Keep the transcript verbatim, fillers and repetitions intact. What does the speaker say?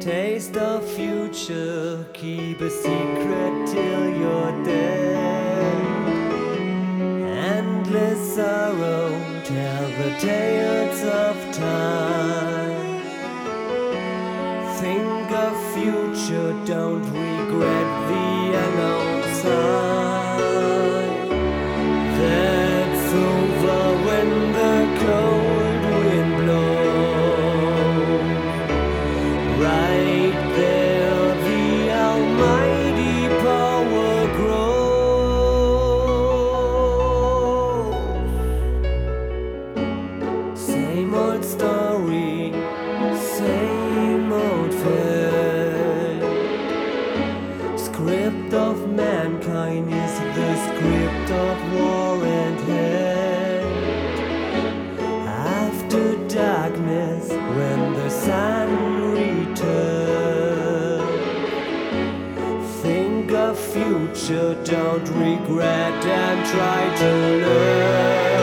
Taste of future, keep a secret till you're dead. Endless sorrow, tell the tales of time. Think of future, don't regret the unknown time. That's over when the cold wind blows. Right there, the almighty power grows. Same old story, same old fate. Script of mankind is the script of war and hate. After darkness, when the sun returns, think of future, don't regret and try to learn.